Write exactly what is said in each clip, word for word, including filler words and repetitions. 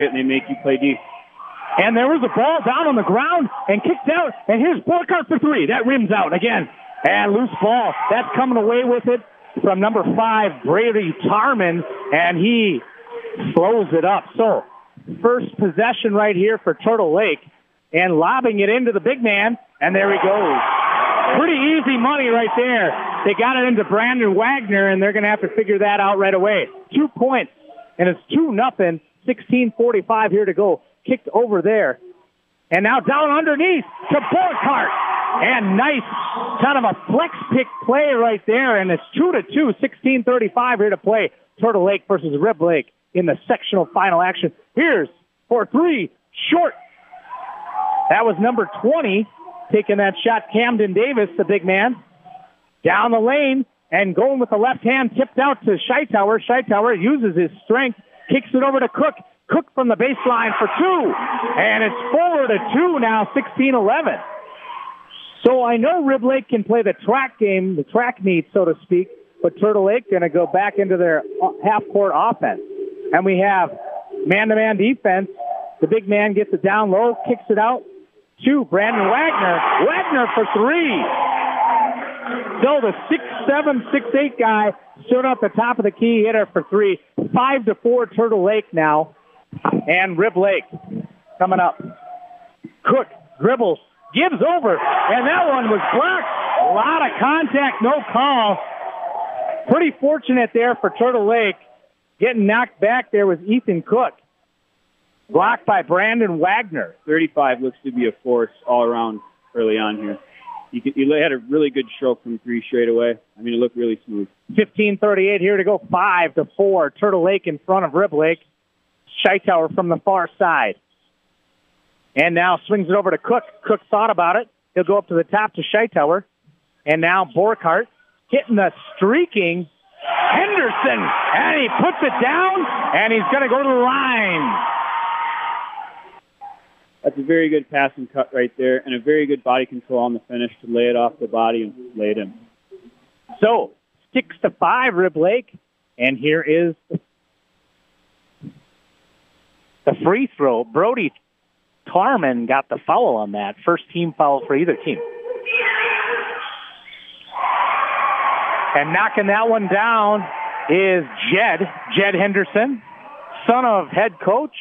and they make you play D. And there was a ball down on the ground and kicked out. And here's Borkart for three. That rims out again. And loose ball. That's coming away with it from number five, Brady Tarman. And he slows it up. So first possession right here for Turtle Lake. And lobbing it into the big man. And there he goes. Pretty easy money right there. They got it into Brandon Wagner, and they're going to have to figure that out right away. Two points, and it's two nothing. sixteen forty-five here to go. Kicked over there. And now down underneath to Borkart. And nice kind of a flex pick play right there, and it's two to two. sixteen thirty-five here to play. Turtle Lake versus Rib Lake in the sectional final action. Here's for three, short. That was number twenty. Taking that shot, Camden Davis, the big man, down the lane and going with the left hand, tipped out to Scheitauer. Scheitauer uses his strength, kicks it over to Cook. Cook from the baseline for two, and it's four to two now, sixteen eleven. So I know Rib Lake can play the track game, the track meet, so to speak, but Turtle Lake going to go back into their half-court offense. And we have man-to-man defense. The big man gets it down low, kicks it out. Two, Brandon Wagner. Wagner for three. Still the six seven, six eight guy stood up the top of the key, hit her for three. Five to four, Turtle Lake now. And Rib Lake coming up. Cook dribbles, gives over, and that one was blocked. A lot of contact, no call. Pretty fortunate there for Turtle Lake. Getting knocked back there was Ethan Cook. Blocked by Brandon Wagner. thirty-five looks to be a force all around early on here. You, could, you had a really good stroke from three straight away. I mean, it looked really smooth. fifteen thirty-eight here to go, five to four. Turtle Lake in front of Rib Lake. Scheitauer from the far side. And now swings it over to Cook. Cook thought about it. He'll go up to the top to Scheitauer. And now Borkart hitting the streaking Henderson. And he puts it down, and he's going to go to the line. That's a very good pass and cut right there, and a very good body control on the finish to lay it off the body and lay it in. So, six to five, Rib Lake, and here is the, the free throw. Brody Tarman got the foul on that. First team foul for either team. And knocking that one down is Jed, Jed Henderson, son of head coach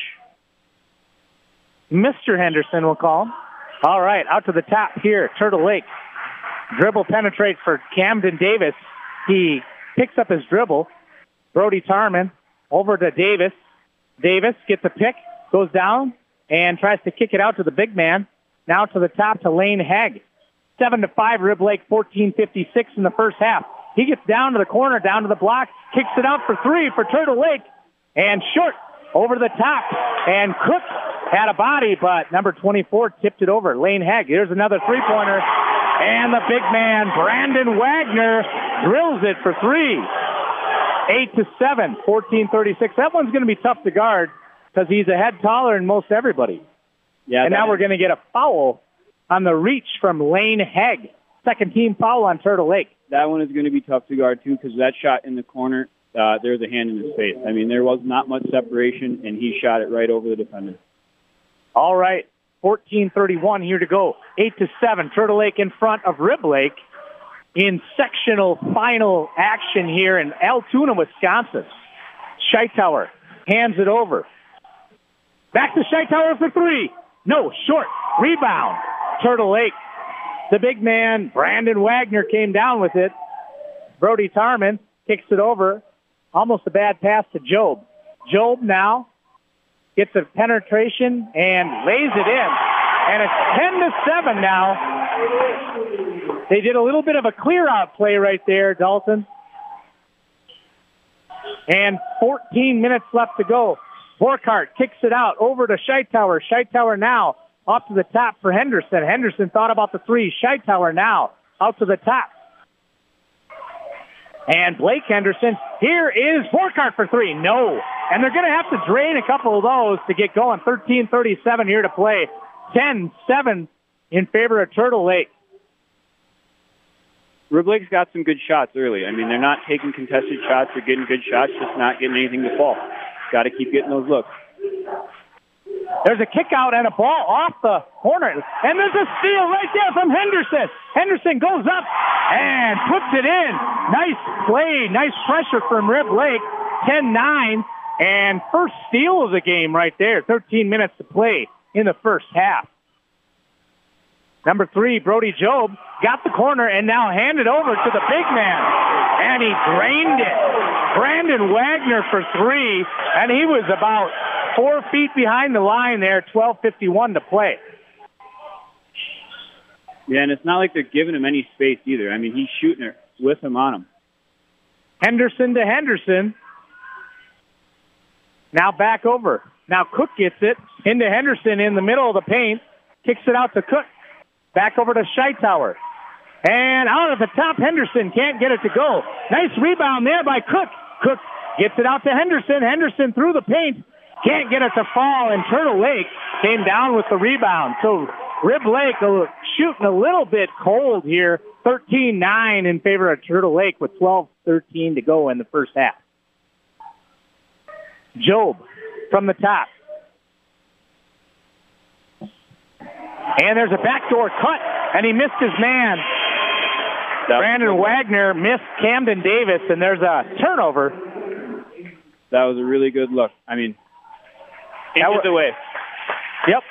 Mister Henderson, we'll call him. All right, out to the top here, Turtle Lake. Dribble penetrate for Camden Davis. He picks up his dribble. Brody Tarman over to Davis. Davis gets a pick, goes down, and tries to kick it out to the big man. Now to the top to Lane Hegg. Seven to five, Rib Lake, fourteen fifty-six in the first half. He gets down to the corner, down to the block, kicks it out for three for Turtle Lake, and short over the top. And Cook had a body, but number twenty-four tipped it over. Lane Hegg. Here's another three-pointer. And the big man, Brandon Wagner, drills it for three. Eight to seven, fourteen thirty-six. That one's going to be tough to guard because he's a head taller than most everybody. Yeah. And now we're going to get a foul on the reach from Lane Hegg. Second team foul on Turtle Lake. That one is going to be tough to guard, too, because that shot in the corner, uh, there's a hand in his face. I mean, there was not much separation, and he shot it right over the defender. All right, fourteen thirty-one here to go. Eight to seven, Turtle Lake in front of Rib Lake in sectional final action here in Altoona, Wisconsin. Scheitauer hands it over. Back to Scheitauer for three. No, short. Rebound. Turtle Lake. The big man, Brandon Wagner, came down with it. Brody Tarman kicks it over. Almost a bad pass to Job. Job now gets a penetration and lays it in. And it's ten to seven now. They did a little bit of a clear-out play right there, Dalton. And fourteen minutes left to go. Borkart kicks it out over to Scheitauer. Scheitauer now off to the top for Henderson. Henderson thought about the three. Scheitauer now out to the top. And Blake Henderson, here is Borkart for three. No. And they're going to have to drain a couple of those to get going. thirteen thirty-seven here to play. ten seven in favor of Turtle Lake. Rib Lake's got some good shots early. I mean, they're not taking contested shots. They're getting good shots, just not getting anything to fall. Got to keep getting those looks. There's a kick out and a ball off the corner. And there's a steal right there from Henderson. Henderson goes up and puts it in. Nice play, nice pressure from Rib Lake. ten nine. And first steal of the game right there. thirteen minutes to play in the first half. Number three, Brody Job, got the corner and now handed over to the big man. And he drained it. Brandon Wagner for three, and he was about four feet behind the line there, twelve fifty-one to play. Yeah, and it's not like they're giving him any space either. I mean, he's shooting it with him on him. Henderson to Henderson. Now back over. Now Cook gets it into Henderson in the middle of the paint. Kicks it out to Cook. Back over to Scheitauer. And out at the top, Henderson can't get it to go. Nice rebound there by Cook. Cook gets it out to Henderson. Henderson through the paint. Can't get it to fall, and Turtle Lake came down with the rebound. So Rib Lake shooting a little bit cold here. thirteen nine in favor of Turtle Lake with twelve thirteen to go in the first half. Job from the top. And there's a backdoor cut, and he missed his man. Brandon Wagner missed Camden Davis, and there's a turnover. That was a really good look. I mean, into the way. Yep.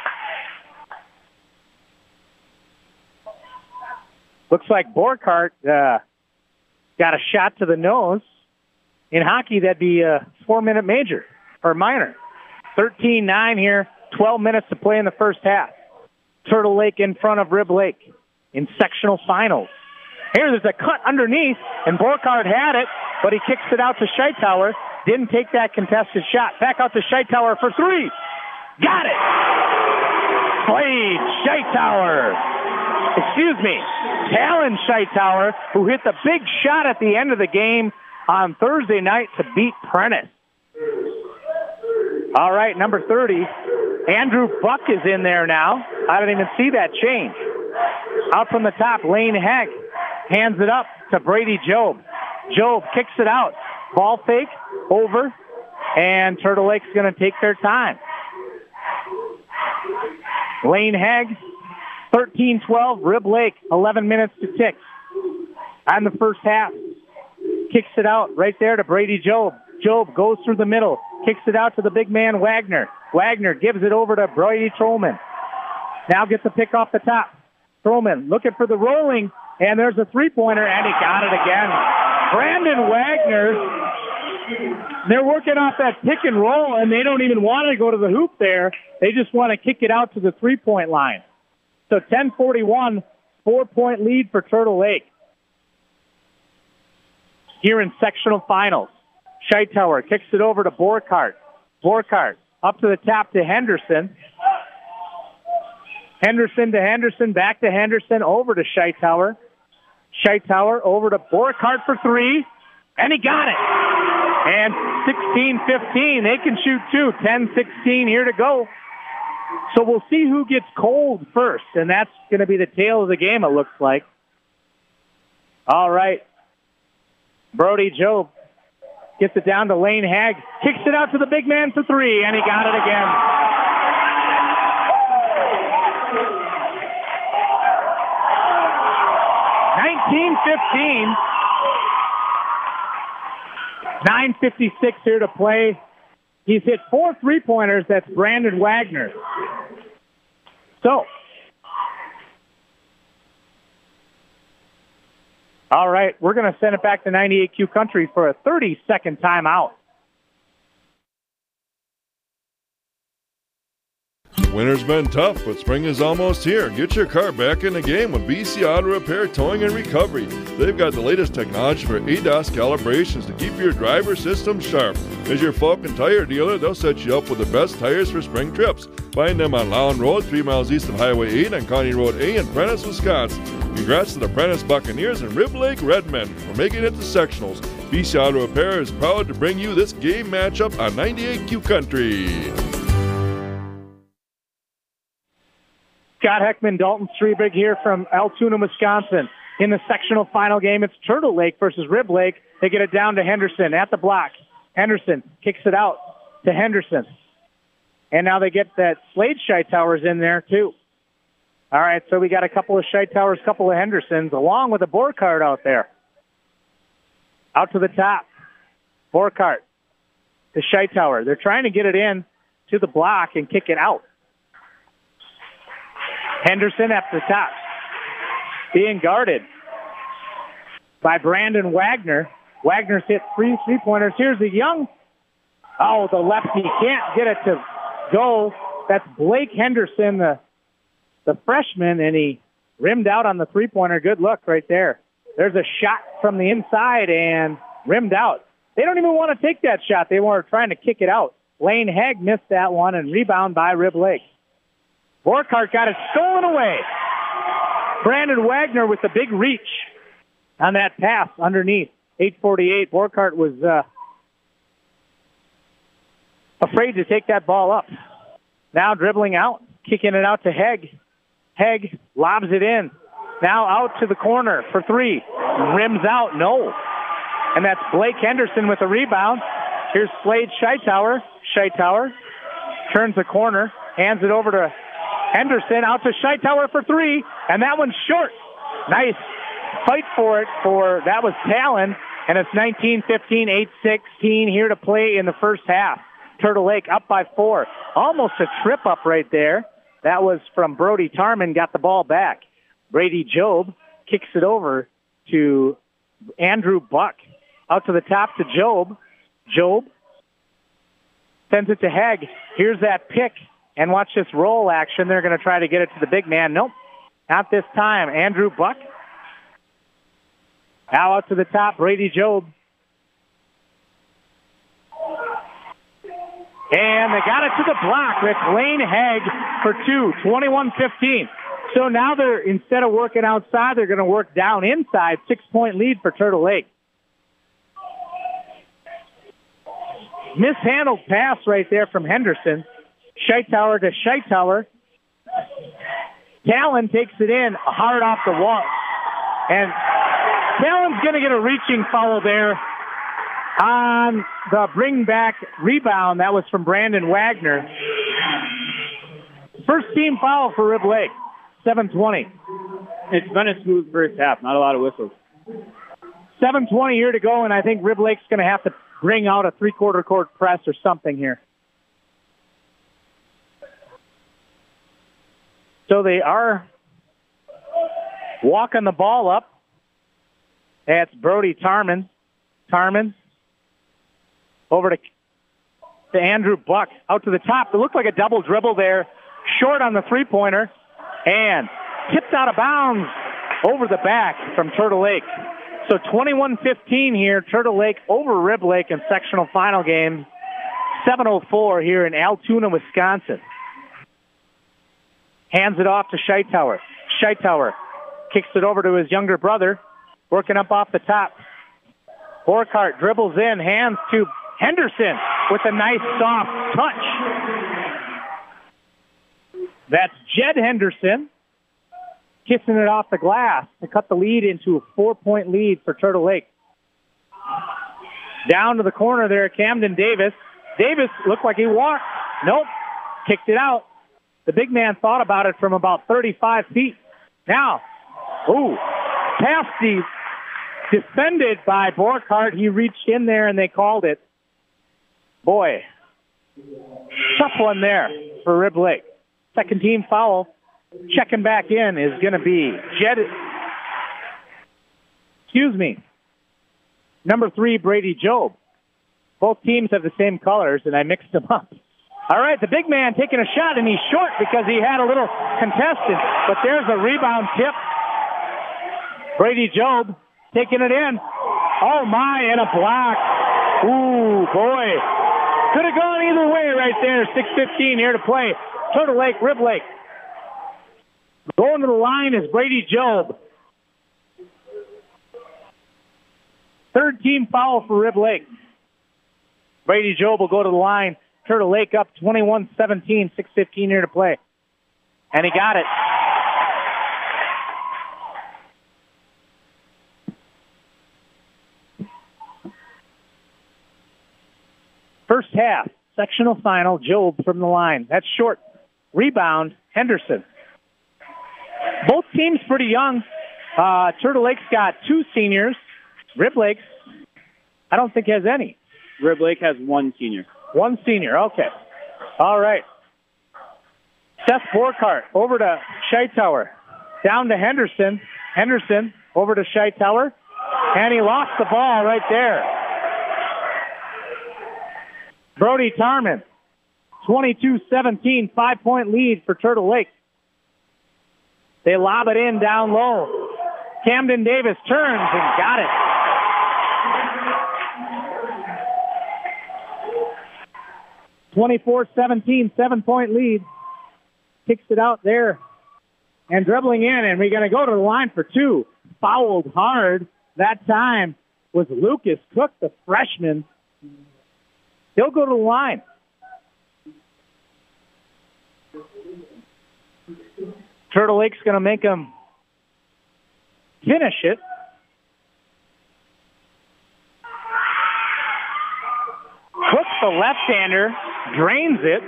Looks like Borkart uh, got a shot to the nose. In hockey, that'd be a four-minute major or minor. thirteen nine here, twelve minutes to play in the first half. Turtle Lake in front of Rib Lake in sectional finals. Here, there's a cut underneath, and Borkart had it, but he kicks it out to Scheitauer. Didn't take that contested shot. Back out to Scheitauer for three. Got it! Slade Scheitauer. Excuse me. Talon Scheitauer, who hit the big shot at the end of the game on Thursday night to beat Prentice. All right, number thirty. Andrew Buck is in there now. I didn't even see that change. Out from the top, Lane Hegg hands it up to Brady Job. Job kicks it out. Ball fake, over, and Turtle Lake's going to take their time. Lane Hegg, thirteen twelve, Rib Lake, eleven minutes to tick. On the first half, kicks it out right there to Brady Job. Job goes through the middle, kicks it out to the big man Wagner. Wagner gives it over to Brody Trollman. Now gets a pick off the top. Trollman looking for the rolling, and there's a three-pointer, and he got it again. Brandon Wagner, they're working off that pick and roll, and they don't even want to go to the hoop there. They just want to kick it out to the three-point line. So ten forty-one, four-point lead for Turtle Lake. Here in sectional finals, Scheitauer kicks it over to Borkart. Borkart up to the top to Henderson. Henderson to Henderson, back to Henderson, over to Scheitauer. Scheitauer over to Borkart for three, and he got it. And sixteen fifteen, they can shoot two. ten sixteen here to go. So we'll see who gets cold first, and that's going to be the tail of the game, it looks like. All right. Brody Job gets it down to Lane Hagg, kicks it out to the big man for three, and he got it again. nineteen fifteen. nine fifty-six here to play. He's hit four three-pointers. That's Brandon Wagner. So, all right, we're going to send it back to ninety-eight Q Country for a thirty-second timeout. Winter's been tough, but spring is almost here. Get your car back in the game with B C Auto Repair Towing and Recovery. They've got the latest technology for A D A S calibrations to keep your driver system sharp. As your Falcon Tire dealer, they'll set you up with the best tires for spring trips. Find them on Lown Road, three miles east of Highway eight on County Road A in Prentice, Wisconsin. Congrats to the Prentice Buccaneers and Rib Lake Redmen for making it to sectionals. B C Auto Repair is proud to bring you this game matchup on ninety-eight Q Country. Scott Heckman, Dalton Strebig here from Altoona, Wisconsin. In the sectional final game, it's Turtle Lake versus Rib Lake. They get it down to Henderson at the block. Henderson kicks it out to Henderson. And now they get that Slade Scheitauers in there, too. All right, so we got a couple of Scheitauers, a couple of Hendersons, along with a Borkart out there. Out to the top. Borkart to Scheitauer. They're trying to get it in to the block and kick it out. Henderson at the top. Being guarded by Brandon Wagner. Wagner's hit three three-pointers. Here's the young. Oh, the lefty can't get it to go. That's Blake Henderson, the, the freshman, and he rimmed out on the three-pointer. Good look right there. There's a shot from the inside and rimmed out. They don't even want to take that shot. They were trying to kick it out. Lane Hegg missed that one and rebound by Rib Lake. Borkart got it stolen away. Brandon Wagner with the big reach on that pass underneath. eight forty-eight. Borkart was uh, afraid to take that ball up. Now dribbling out, kicking it out to Hegg. Hegg lobs it in. Now out to the corner for three. Rims out, no. And that's Blake Henderson with the rebound. Here's Slade Scheitauer. Scheitauer turns the corner, hands it over to Henderson, out to Scheitauer for three, and that one's short. Nice fight for it for, that was Talon, and it's nineteen fifteen, eight sixteen here to play in the first half. Turtle Lake up by four. Almost a trip up right there. That was from Brody Tarman, got the ball back. Brady Job kicks it over to Andrew Buck. Out to the top to Job. Job sends it to Hegg. Here's that pick. And watch this roll action. They're going to try to get it to the big man. Nope, not this time. Andrew Buck. Now out to the top, Brady Job. And they got it to the block. That's Lane Hegg for two, twenty-one fifteen. So now they're, instead of working outside, they're going to work down inside. Six-point lead for Turtle Lake. Mishandled pass right there from Henderson. Scheitauer to Scheitauer. Talon takes it in hard off the wall. And Talon's going to get a reaching foul there on the bring back rebound. That was from Brandon Wagner. First team foul for Rib Lake. seven twenty. It's been a smooth first half, not a lot of whistles. seven twenty here to go, and I think Rib Lake's going to have to bring out a three-quarter court press or something here. So they are walking the ball up. That's Brody Tarman. Tarman over to, to Andrew Buck. Out to the top. It looked like a double dribble there. Short on the three-pointer. And tipped out of bounds over the back from Turtle Lake. So twenty-one fifteen here. Turtle Lake over Rib Lake in sectional final game. seven oh four here in Altoona, Wisconsin. Hands it off to Scheitauer. Scheitauer kicks it over to his younger brother, working up off the top. Borkart dribbles in, hands to Henderson with a nice soft touch. That's Jed Henderson kissing it off the glass to cut the lead into a four-point lead for Turtle Lake. Down to the corner there, Camden Davis. Davis looked like he walked. Nope, kicked it out. The big man thought about it from about thirty-five feet. Now, ooh, pass the defended by Borkart. He reached in there and they called it. Boy, tough one there for Rib Lake. Second team foul. Checking back in is going to be Jed. Excuse me. Number three, Brady Job. Both teams have the same colors, and I mixed them up. All right, the big man taking a shot, and he's short because he had a little contested. But there's a rebound tip. Brady Job taking it in. Oh, my, and a block. Ooh, boy. Could have gone either way right there. six fifteen here to play. Turtle Lake, Rib Lake. Going to the line is Brady Job. Third team foul for Rib Lake. Brady Job will go to the line. Turtle Lake up twenty-one seventeen, six fifteen here to play. And he got it. First half, sectional final, Job from the line. That's short. Rebound, Henderson. Both teams pretty young. Uh, Turtle Lake's got two seniors. Rib Lake's, I don't think has any. Rib Lake has one senior. One senior, okay. All right. Seth Borkart over to Scheitauer. Down to Henderson. Henderson over to Scheitauer. And he lost the ball right there. Brody Tarman, twenty-two seventeen, five-point lead for Turtle Lake. They lob it in down low. Camden Davis turns and got it. twenty-four seventeen, seven-point lead. Kicks it out there. And dribbling in, and we're going to go to the line for two. Fouled hard that time was Lucas Cook, the freshman. He'll go to the line. Turtle Lake's going to make him finish it. Cook, the left-hander, drains it.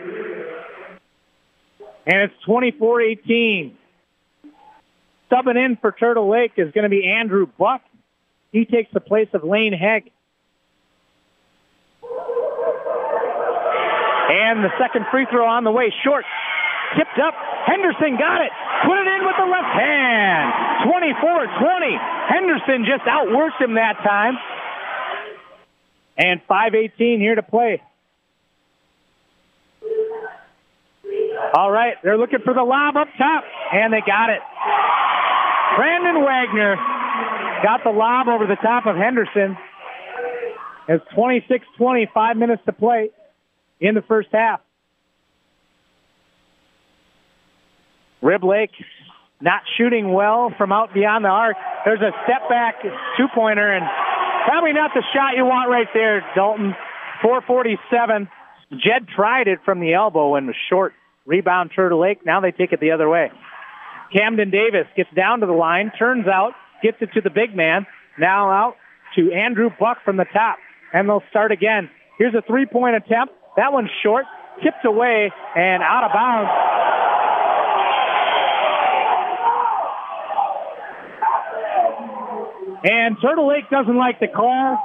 And it's twenty-four eighteen. Subbing in for Turtle Lake is going to be Andrew Buck. He takes the place of Lane Hegg. And the second free throw on the way, short. Tipped up. Henderson got it. Put it in with the left hand. twenty-four twenty. Henderson just outworked him that time. And five eighteen here to play. All right, they're looking for the lob up top, and they got it. Brandon Wagner got the lob over the top of Henderson. It's twenty-six twenty, five minutes to play in the first half. Rib Lake not shooting well from out beyond the arc. There's a step back two-pointer, and probably not the shot you want right there, Dalton. four forty-seven. Jed tried it from the elbow and was short. Rebound Turtle Lake. Now they take it the other way. Camden Davis gets down to the line, turns out, gets it to the big man. Now out to Andrew Buck from the top. And they'll start again. Here's a three-point attempt. That one's short, tipped away, and out of bounds. And Turtle Lake doesn't like the call.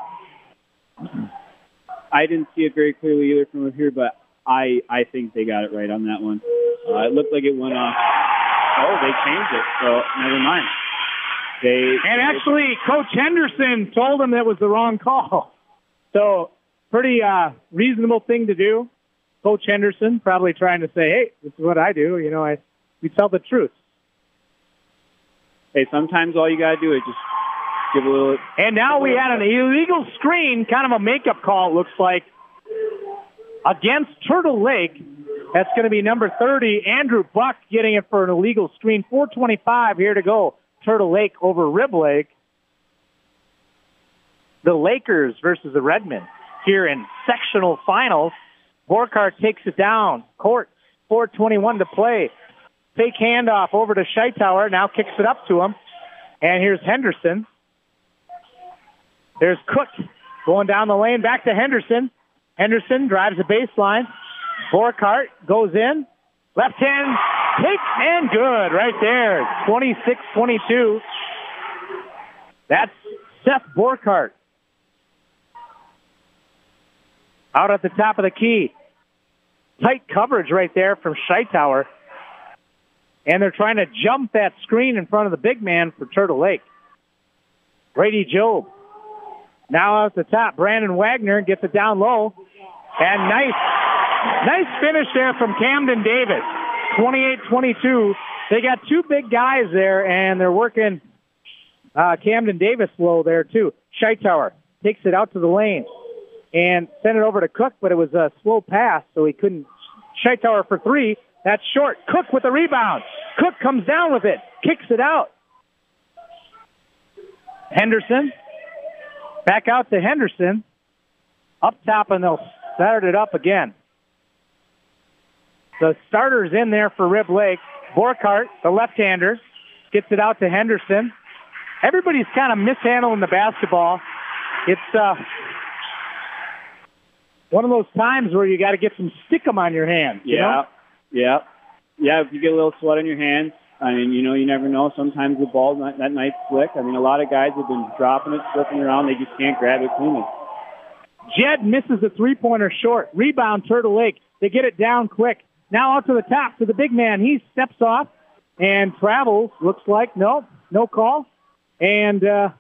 I didn't see it very clearly either from up here, but I, I think they got it right on that one. Uh, it looked like it went off. Oh, they changed it, so never mind. They And actually, Coach Henderson told them that was the wrong call. So, pretty uh, reasonable thing to do. Coach Henderson probably trying to say, hey, this is what I do. You know, I we tell the truth. Hey, sometimes all you got to do is just give a little... And now we had an illegal screen, kind of a makeup call, it looks like, against Turtle Lake. That's going to be number thirty, Andrew Buck, getting it for an illegal screen. four twenty-five here to go. Turtle Lake over Rib Lake. The Lakers versus the Redmen here in sectional finals. Borkart takes it down. Court, four twenty-one to play. Fake handoff over to Scheitauer. Now kicks it up to him. And here's Henderson. There's Cook going down the lane. Back to Henderson. Henderson drives the baseline. Borkart goes in. Left hand take and good right there. twenty-six twenty-two. That's Seth Borkart. Out at the top of the key. Tight coverage right there from Scheitauer. And they're trying to jump that screen in front of the big man for Turtle Lake. Brady Job. Now out at the top, Brandon Wagner gets it down low. And nice, nice finish there from Camden Davis. twenty-eight twenty-two. They got two big guys there, and they're working uh, Camden Davis low there, too. Scheitauer takes it out to the lane and sent it over to Cook, but it was a slow pass, so he couldn't. Scheitauer for three. That's short. Cook with the rebound. Cook comes down with it, kicks it out. Henderson. Back out to Henderson. Up top, and they'll start it up again. The starter's in there for Rib Lake. Borkart, the left-hander, gets it out to Henderson. Everybody's kind of mishandling the basketball. It's uh, one of those times where you got to get some stickum on your hands. You yeah, know? yeah, yeah. If you get a little sweat on your hands, I mean, you know, you never know. Sometimes the ball that night slick. I mean, a lot of guys have been dropping it, slipping around. They just can't grab it cleanly. Jed misses a three-pointer short. Rebound, Turtle Lake. They get it down quick. Now out to the top to the big man. He steps off and travels. Looks like no, no call. And uh,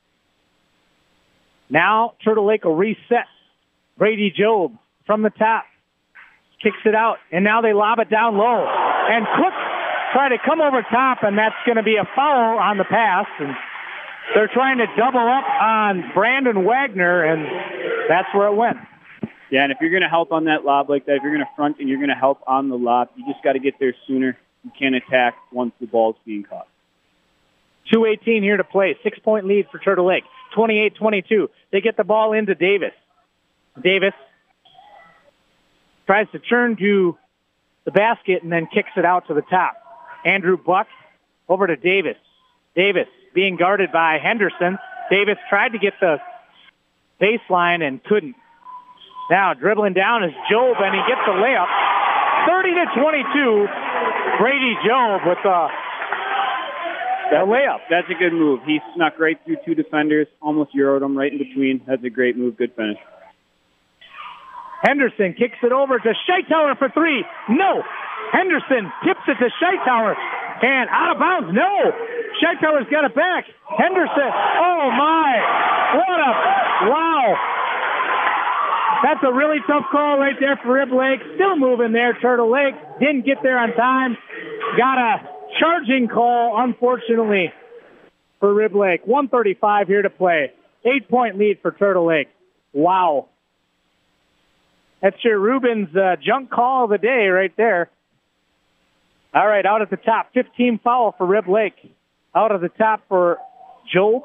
now Turtle Lake will reset. Brady Job from the top kicks it out, and now they lob it down low. And Cook try to come over top, and that's going to be a foul on the pass. And they're trying to double up on Brandon Wagner, and that's where it went. Yeah, and if you're going to help on that lob like that, if you're going to front and you're going to help on the lob, you just got to get there sooner. You can't attack once the ball's being caught. two eighteen here to play. Six-point lead for Turtle Lake. twenty-eight twenty-two. They get the ball into Davis. Davis tries to turn to the basket and then kicks it out to the top. Andrew Buck over to Davis. Davis being guarded by Henderson. Davis tried to get the baseline and couldn't. Now dribbling down is Job, and he gets the layup. thirty to twenty-two. Brady Job with the, the layup. That's a good move. He snuck right through two defenders, almost Euroed them right in between. That's a great move. Good finish. Henderson kicks it over to Scheitauer for three. No. Henderson tips it to Scheitauer. And out of bounds. No. Scheitauer's got it back. Henderson. Oh, my. What a... Wow. That's a really tough call right there for Rib Lake. Still moving there, Turtle Lake. Didn't get there on time. Got a charging call, unfortunately, for Rib Lake. one thirty-five here to play. Eight-point lead for Turtle Lake. Wow. That's your Rubens uh, junk call of the day right there. All right, out at the top. fifteen foul for Rib Lake. Out at the top for Joel.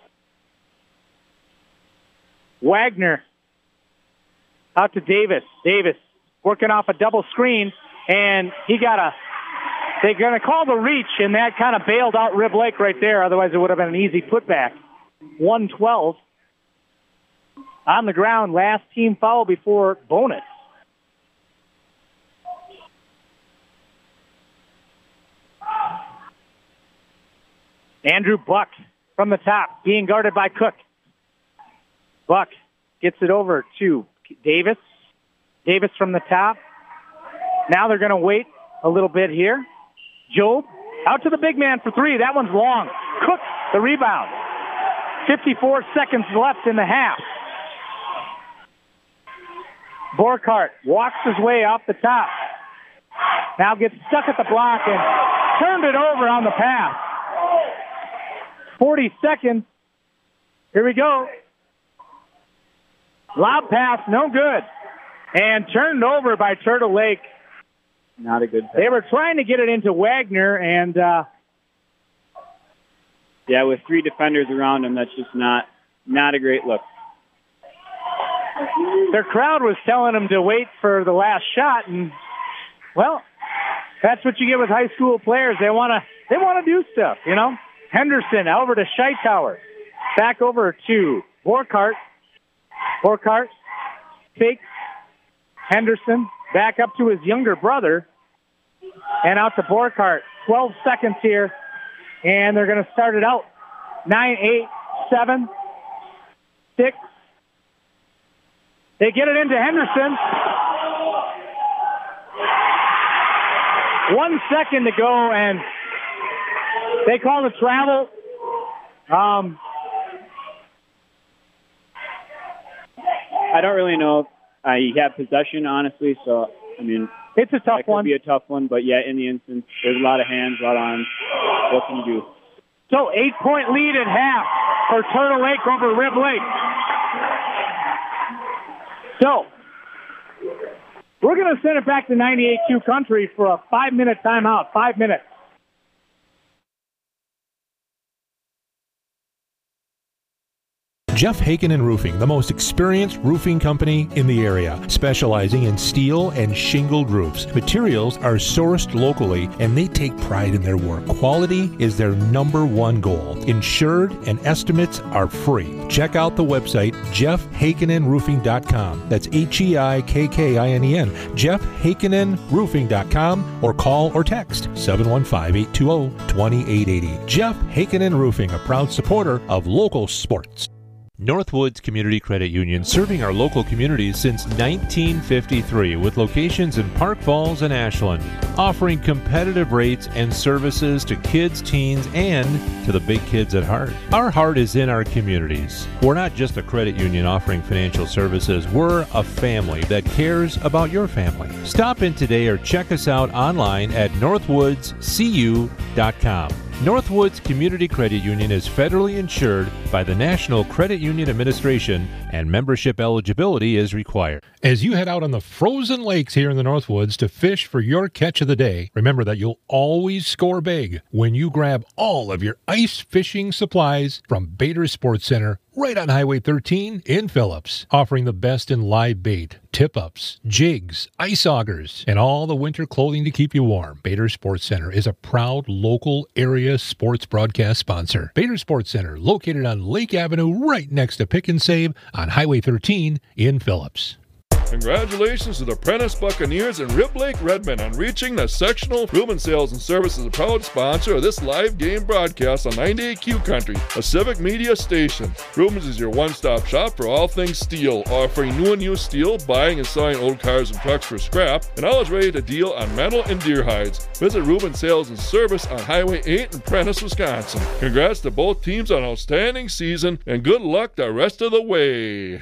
Wagner. Out to Davis. Davis working off a double screen, and he got a, they're going to call the reach, and that kind of bailed out Rib Lake right there. Otherwise, it would have been an easy putback. one twelve. On the ground, last team foul before bonus. Andrew Buck from the top, being guarded by Cook. Buck gets it over to Davis. Davis from the top. Now they're going to wait a little bit here. Job out to the big man for three. That one's long. Cook the rebound. fifty-four seconds left in the half. Borkart walks his way off the top. Now gets stuck at the block and turned it over on the pass. forty seconds. Here we go. Lob pass, no good. And turned over by Turtle Lake. Not a good pass. They were trying to get it into Wagner, and... Uh, yeah, with three defenders around him, that's just not not a great look. Their crowd was telling them to wait for the last shot, and, well, that's what you get with high school players. They want to they want to do stuff, you know. Henderson over to Scheitauer. Back over to Borkart. Borkart takes Henderson back up to his younger brother and out to Borkart. twelve seconds here, and they're going to start it out. Nine, eight, seven, six. They get it into Henderson. One second to go, and they call the travel. Um, I don't really know if I have possession, honestly, so, I mean, it's a tough that could one. be a tough one, but, yeah, in the instance, there's a lot of hands, a lot of arms. What can you do? So, eight-point lead at half for Turtle Lake over Rib Lake. So, we're going to send it back to ninety-eight two Country for a five-minute timeout. Five minutes. Jeff Hakenin Roofing, the most experienced roofing company in the area, specializing in steel and shingled roofs. Materials are sourced locally, and they take pride in their work. Quality is their number one goal. Insured and estimates are free. Check out the website, jeff hakenin roofing dot com. That's H E I K K I N E N, jeff hakenin roofing dot com, or call or text seven one five, eight two zero, two eight eight zero. Jeff Hakenin Roofing, a proud supporter of local sports. Northwoods Community Credit Union, serving our local communities since nineteen fifty-three with locations in Park Falls and Ashland, offering competitive rates and services to kids, teens, and to the big kids at heart. Our heart is in our communities. We're not just a credit union offering financial services. We're a family that cares about your family. Stop in today or check us out online at northwoods c u dot com. Northwoods Community Credit Union is federally insured by the National Credit Union Administration, and membership eligibility is required. As you head out on the frozen lakes here in the Northwoods to fish for your catch of the day, remember that you'll always score big when you grab all of your ice fishing supplies from Bader Sports Center right on Highway thirteen in Phillips, offering the best in live bait, tip-ups, jigs, ice augers, and all the winter clothing to keep you warm. Bader Sports Center is a proud local area sports broadcast sponsor. Bader Sports Center, located on Lake Avenue right next to Pick and Save on Highway thirteen in Phillips. Congratulations to the Prentice Buccaneers and Rib Lake Redmond on reaching the sectional. Reuben Sales and Service is a proud sponsor of this live game broadcast on ninety-eight Q Country, a civic media station. Reuben's is your one-stop shop for all things steel, offering new and used steel, buying and selling old cars and trucks for scrap, and always ready to deal on metal and deer hides. Visit Reuben Sales and Service on Highway eight in Prentice, Wisconsin. Congrats to both teams on an outstanding season, and good luck the rest of the way.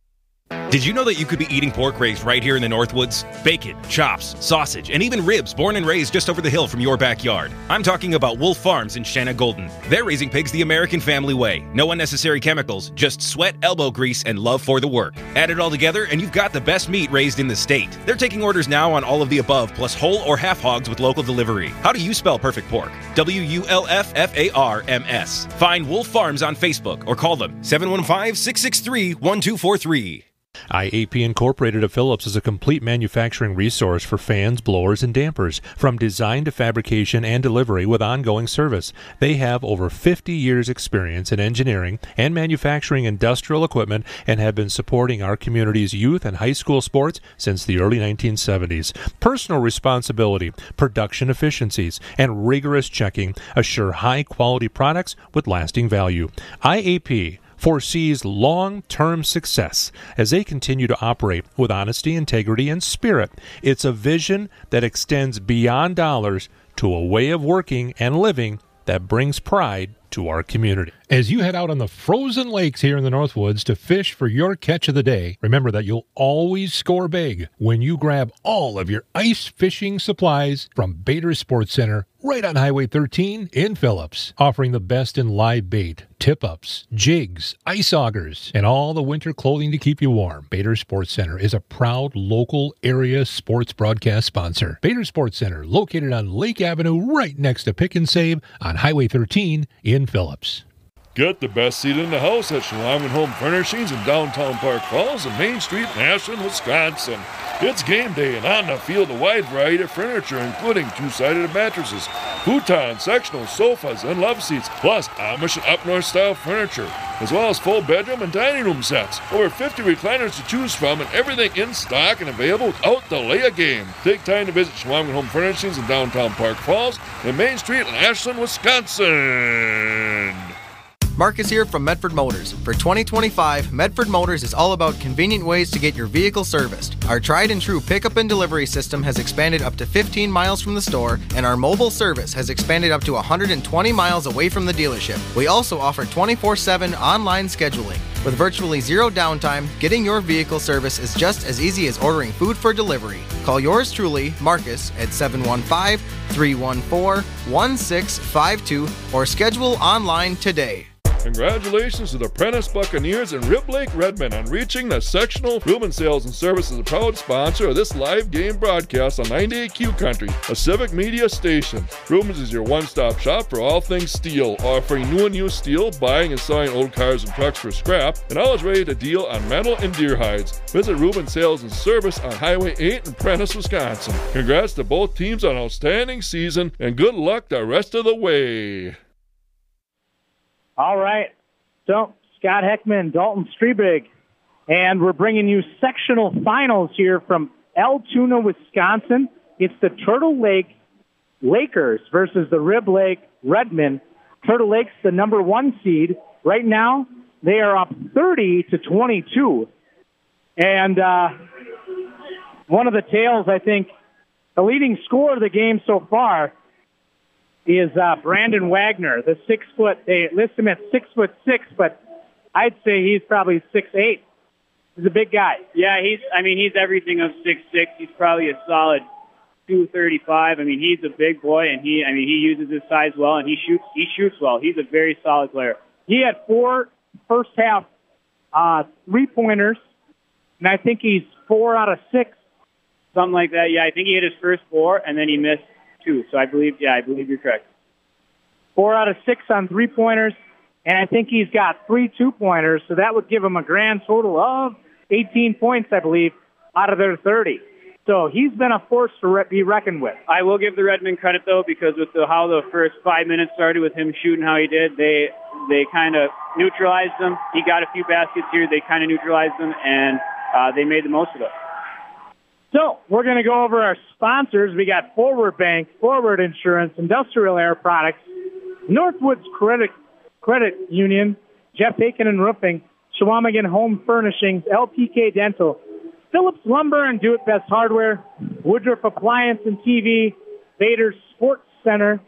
Did you know that you could be eating pork raised right here in the Northwoods? Bacon, chops, sausage, and even ribs born and raised just over the hill from your backyard. I'm talking about Wolf Farms in Shanna Golden. They're raising pigs the American family way. No unnecessary chemicals, just sweat, elbow grease, and love for the work. Add it all together and you've got the best meat raised in the state. They're taking orders now on all of the above, plus whole or half hogs with local delivery. How do you spell perfect pork? W U L F F A R M S. Find Wolf Farms on Facebook or call them seven one five, six six three, one two four three. I A P Incorporated of Phillips is a complete manufacturing resource for fans, blowers, and dampers, from design to fabrication and delivery with ongoing service. They have over fifty years experience in engineering and manufacturing industrial equipment and have been supporting our community's youth and high school sports since the early nineteen seventies. Personal responsibility, production efficiencies, and rigorous checking assure high-quality products with lasting value. I A P foresees long-term success as they continue to operate with honesty, integrity, and spirit. It's a vision that extends beyond dollars to a way of working and living that brings pride to our community. As you head out on the frozen lakes here in the Northwoods to fish for your catch of the day, remember that you'll always score big when you grab all of your ice fishing supplies from Bader Sports Center right on Highway thirteen in Phillips, offering the best in live bait, tip-ups, jigs, ice augers, and all the winter clothing to keep you warm. Bader Sports Center is a proud local area sports broadcast sponsor. Bader Sports Center, located on Lake Avenue right next to Pick and Save on Highway thirteen in Phillips. Get the best seat in the house at Schlangen Home Furnishings in downtown Park Falls and Main Street in Ashland, Wisconsin. It's game day, and on the field, a wide variety of furniture, including two-sided mattresses, futons, sectional sofas, and love seats, plus Amish and up-north style furniture, as well as full bedroom and dining room sets. Over fifty recliners to choose from, and everything in stock and available without delay a game. Take time to visit Schlangen Home Furnishings in downtown Park Falls and Main Street in Ashland, Wisconsin. Marcus here from Medford Motors. For twenty twenty-five, Medford Motors is all about convenient ways to get your vehicle serviced. Our tried and true pickup and delivery system has expanded up to fifteen miles from the store, and our mobile service has expanded up to one hundred twenty miles away from the dealership. We also offer twenty-four seven online scheduling. With virtually zero downtime, getting your vehicle service is just as easy as ordering food for delivery. Call yours truly, Marcus, at seven one five, three one four, one six five two or schedule online today. Congratulations to the Prentice Buccaneers and Rib Lake Redmond on reaching the sectional. Reuben Sales and Service is a proud sponsor of this live game broadcast on ninety-eight Q Country, a civic media station. Reuben's is your one-stop shop for all things steel, offering new and used steel, buying and selling old cars and trucks for scrap, and always ready to deal on metal and deer hides. Visit Reuben Sales and Service on Highway eight in Prentice, Wisconsin. Congrats to both teams on an outstanding season, and good luck the rest of the way. All right. So, Scott Heckman and Dalton Strebig. And we're bringing you sectional finals here from Altoona, Wisconsin. It's the Turtle Lake Lakers versus the Rib Lake Redmond. Turtle Lake's the number one seed. Right now, they are up thirty to twenty-two. And uh, one of the tales, I think, the leading scorer of the game so far is uh, Brandon Wagner, the six foot. They list him at six foot six, but I'd say he's probably six eight. He's a big guy. Yeah, he's. I mean, he's everything of six six. He's probably a solid two thirty-five. I mean, he's a big boy, and he. I mean, he uses his size well, and he shoots. He shoots well. He's a very solid player. He had four first half uh, three pointers, and I think he's four out of six. Something like that. Yeah, I think he hit his first four, and then he missed two. So I believe, yeah, I believe you're correct. Four out of six on three-pointers, and I think he's got three two-pointers, so that would give him a grand total of eighteen points, I believe, out of their thirty. So he's been a force to re- be reckoned with. I will give the Redmond credit, though, because with the, how the first five minutes started with him shooting how he did, they they kind of neutralized him. He got a few baskets here. They kind of neutralized him, and uh, they made the most of it. So we're going to go over our sponsors. We got Forward Bank, Forward Insurance, Industrial Air Products, Northwoods Credit Credit Union, Jeff Aiken and Roofing, Shawamigan Home Furnishings, L P K Dental, Phillips Lumber and Do It Best Hardware, Woodruff Appliance and T V, Vader Sports Center,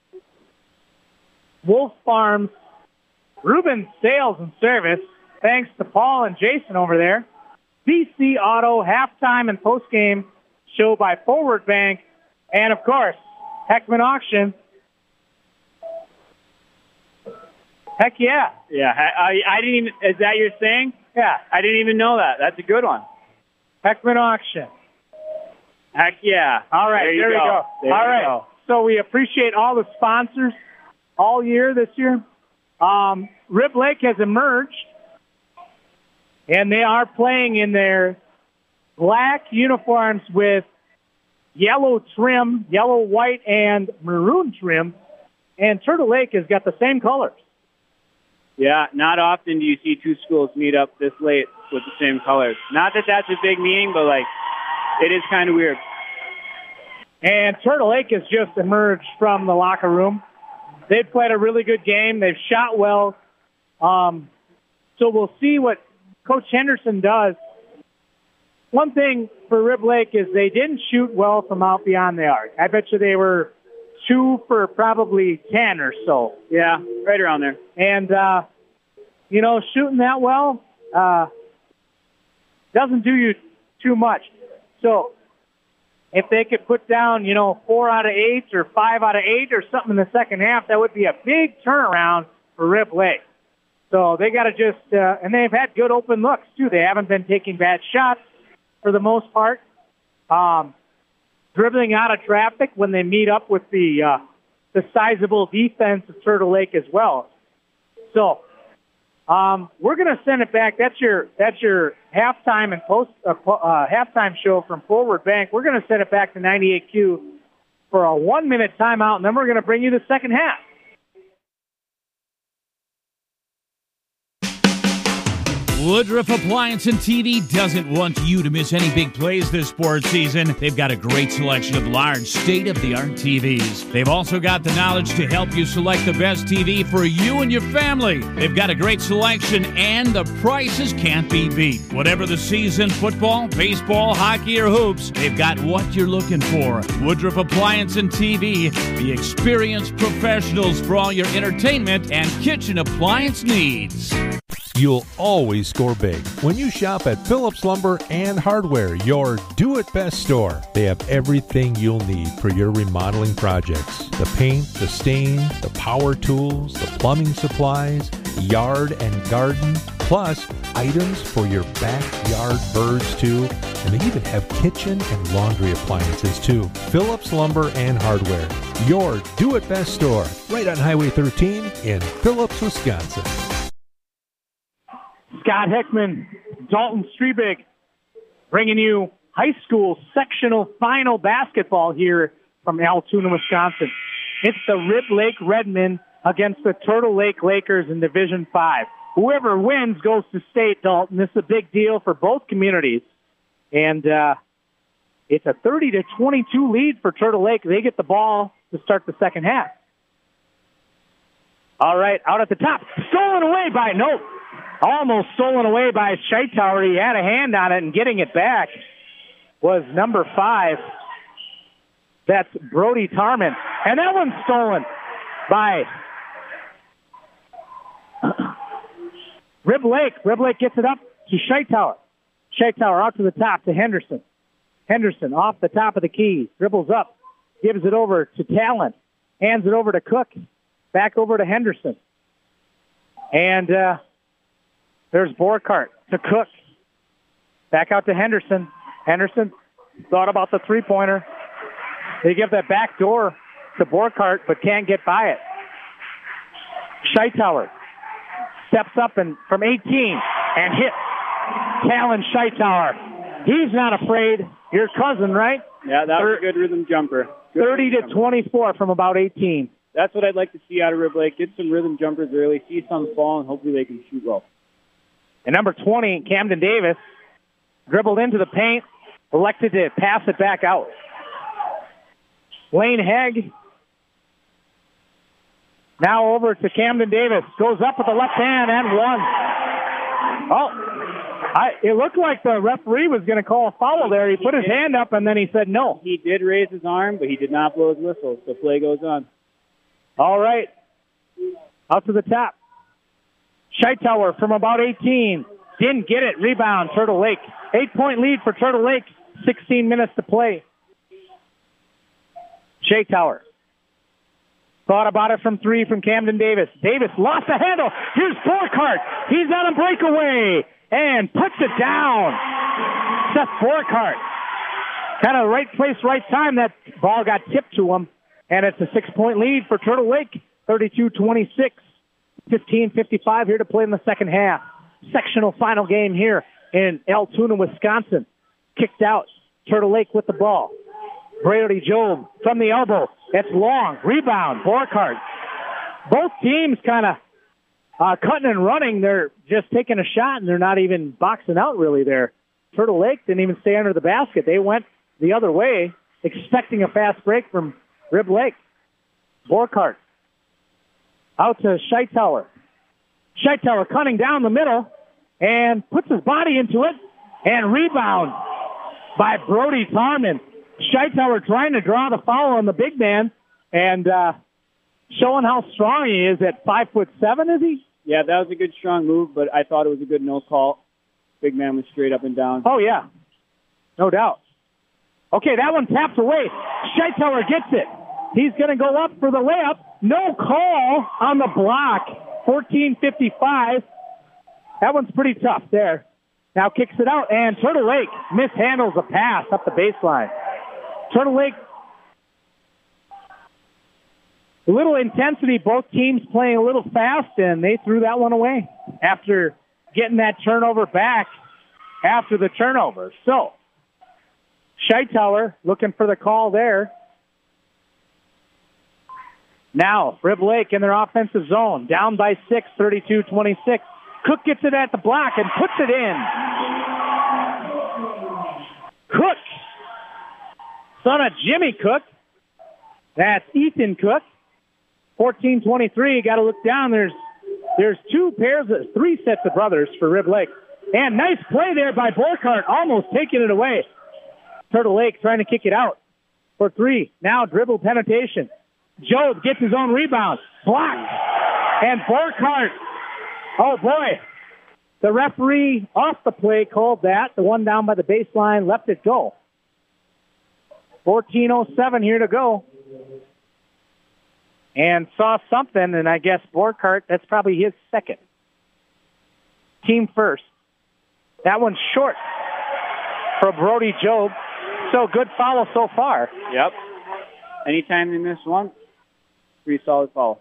Wolf Farms, Reuben Sales and Service, thanks to Paul and Jason over there, B C Auto, halftime and postgame show by Forward Bank, and, of course, Heckman Auction. Heck yeah. Yeah, I, I didn't even, is that your saying? Yeah. I didn't even know that. That's a good one. Heckman Auction. Heck yeah. All right, there, there we go. go. There all right. Go. So we appreciate all the sponsors all year this year. Um, Rib Lake has emerged, and they are playing in their black uniforms with yellow trim, yellow, white, and maroon trim, and Turtle Lake has got the same colors. Yeah, not often do you see two schools meet up this late with the same colors. Not that that's a big meaning, but, like, it is kind of weird. And Turtle Lake has just emerged from the locker room. They've played a really good game. They've shot well. Um, so we'll see what Coach Henderson does. One thing for Rib Lake is they didn't shoot well from out beyond the arc. I bet you they were two for probably ten or so. Yeah, right around there. And, uh, you know, shooting that well uh, doesn't do you too much. So if they could put down, you know, four out of eight or five out of eight or something in the second half, that would be a big turnaround for Rib Lake. So they got to just, uh, and they've had good open looks, too. They haven't been taking bad shots for the most part. Um, dribbling out of traffic when they meet up with the uh, the sizable defense of Turtle Lake as well. So um, we're going to send it back. That's your that's your halftime and post uh, uh, halftime show from Forward Bank. We're going to send it back to ninety-eight Q for a one minute timeout, and then we're going to bring you the second half. Woodruff Appliance and T V doesn't want you to miss any big plays this sports season. They've got a great selection of large, state-of-the-art T Vs. They've also got the knowledge to help you select the best T V for you and your family. They've got a great selection, and the prices can't be beat. Whatever the season, football, baseball, hockey, or hoops, they've got what you're looking for. Woodruff Appliance and T V, the experienced professionals for all your entertainment and kitchen appliance needs. You'll always score big when you shop at Phillips Lumber and Hardware, your do-it-best store. They have everything you'll need for your remodeling projects. The paint, the stain, the power tools, the plumbing supplies, yard and garden, plus items for your backyard birds too. And they even have kitchen and laundry appliances too. Phillips Lumber and Hardware, your do-it-best store, right on Highway thirteen in Phillips, Wisconsin. Scott Hickman, Dalton Strebig, bringing you high school sectional final basketball here from Altoona, Wisconsin. It's the Rib Lake Redmen against the Turtle Lake Lakers in Division five. Whoever wins goes to state, Dalton. This is a big deal for both communities. And uh, it's a thirty to twenty-two lead for Turtle Lake. They get the ball to start the second half. All right, out at the top. Stolen away by, nope. Almost stolen away by Scheitauer. He had a hand on it, and getting it back was number five. That's Brody Tarman. And that one's stolen by Rib Lake. Rib Lake gets it up to Scheitauer. Scheitauer out to the top to Henderson. Henderson off the top of the key. Dribbles up. Gives it over to Talent. Hands it over to Cook. Back over to Henderson. And uh, there's Borkart to Cook. Back out to Henderson. Henderson thought about the three-pointer. They give that back door to Borkart, but can't get by it. Scheitauer steps up and from eighteen and hits Talon Scheitauer. He's not afraid. Your cousin, right? Yeah, that was a good rhythm jumper. Good thirty rhythm to twenty-four jumper. From about eighteen. That's what I'd like to see out of Rib Lake. Get some rhythm jumpers early, see some fall, and hopefully they can shoot well. And number twenty, Camden Davis, dribbled into the paint, elected to pass it back out. Lane Hegg now over to Camden Davis. Goes up with the left hand and one. Oh, I, it looked like the referee was going to call a foul there. He put his hand up and then he said no. He did raise his arm, but he did not blow his whistle, so play goes on. All right. Out to the top. Scheitauer from about eighteen. Didn't get it. Rebound, Turtle Lake. Eight-point lead for Turtle Lake. sixteen minutes to play. Scheitauer thought about it from three from Camden Davis. Davis lost the handle. Here's Borkart. He's on a breakaway and puts it down. Seth Borkart. Kind of right place, right time. That ball got tipped to him, and it's a six-point lead for Turtle Lake, thirty-two twenty-six. fifteen fifty-five here to play in the second half. Sectional final game here in Altoona, Wisconsin. Kicked out. Turtle Lake with the ball. Brady Job from the elbow. It's long. Rebound. Borkart. Both teams kind of uh, cutting and running. They're just taking a shot, and they're not even boxing out really there. Turtle Lake didn't even stay under the basket. They went the other way, expecting a fast break from Rib Lake. Borkart. Out to Scheitauer. Scheitauer cutting down the middle and puts his body into it. And rebound by Brody Tarman. Scheitauer trying to draw the foul on the big man and uh, showing how strong he is at five foot seven, is he? Yeah, that was a good strong move, but I thought it was a good no call. Big man was straight up and down. Oh, yeah. No doubt. Okay, that one taps away. Scheitauer gets it. He's going to go up for the layup. No call on the block. fourteen fifty-five. That one's pretty tough there. Now kicks it out, and Turtle Lake mishandles a pass up the baseline. Turtle Lake, a little intensity, both teams playing a little fast, and they threw that one away after getting that turnover back after the turnover. So, Scheitauer looking for the call there. Now, Rib Lake in their offensive zone, down by six, thirty-two twenty-six. Cook gets it at the block and puts it in. Cook, son of Jimmy Cook. That's Ethan Cook. fourteen twenty-three, got to look down. There's there's two pairs, of, three sets of brothers for Rib Lake. And nice play there by Borkart, almost taking it away. Turtle Lake trying to kick it out for three. Now dribble penetration. Job gets his own rebound. Blocked. And Borkart, oh boy, the referee off the play called that. The one down by the baseline left it go. fourteen oh seven here to go. and saw something, and I guess Borkart, that's probably his second. Team first. That one's short for Brody Job. So good foul so far. Yep. Anytime they miss one, pretty solid foul.